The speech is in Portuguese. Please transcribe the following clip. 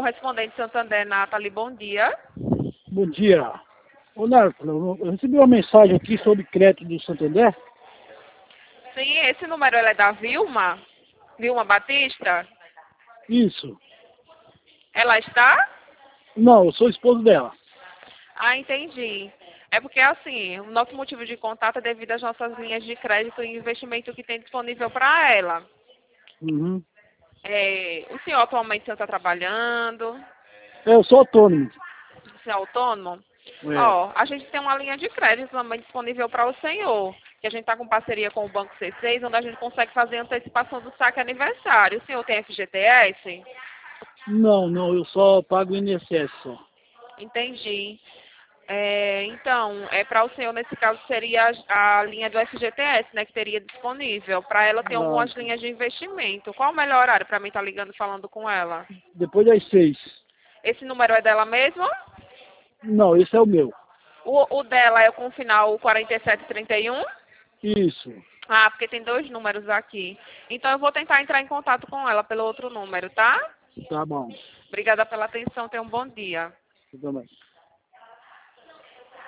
Correspondente Santander, Nathalie, bom dia. Bom dia. Ô, Narco, eu recebi uma mensagem aqui sobre crédito do Santander. Sim, esse número é da Vilma? Vilma Batista? Isso. Ela está? Não, eu sou esposo dela. Ah, entendi. É porque, assim, o nosso motivo de contato é devido às nossas linhas de crédito e investimento que tem disponível para ela. Uhum. O senhor atualmente está trabalhando? Eu sou autônomo. Você é autônomo? É. Ó, a gente tem uma linha de crédito também disponível para o senhor, que a gente está com parceria com o Banco C6, onde a gente consegue fazer antecipação do saque aniversário. O senhor tem FGTS? Não, eu só pago o INSS só. Entendi. Então, para o senhor, nesse caso, seria a linha do FGTS, né, que teria disponível. Para ela, tem Ah, algumas linhas de investimento. Qual o melhor horário para mim estar ligando e falando com ela? depois das 6. Esse número é dela mesma? Não, esse é o meu. O dela é com o final 4731? Isso. Ah, porque tem dois números aqui. Então, eu vou tentar entrar em contato com ela pelo outro número, tá? Tá bom. Obrigada pela atenção. Tenha um bom dia. Tudo bem.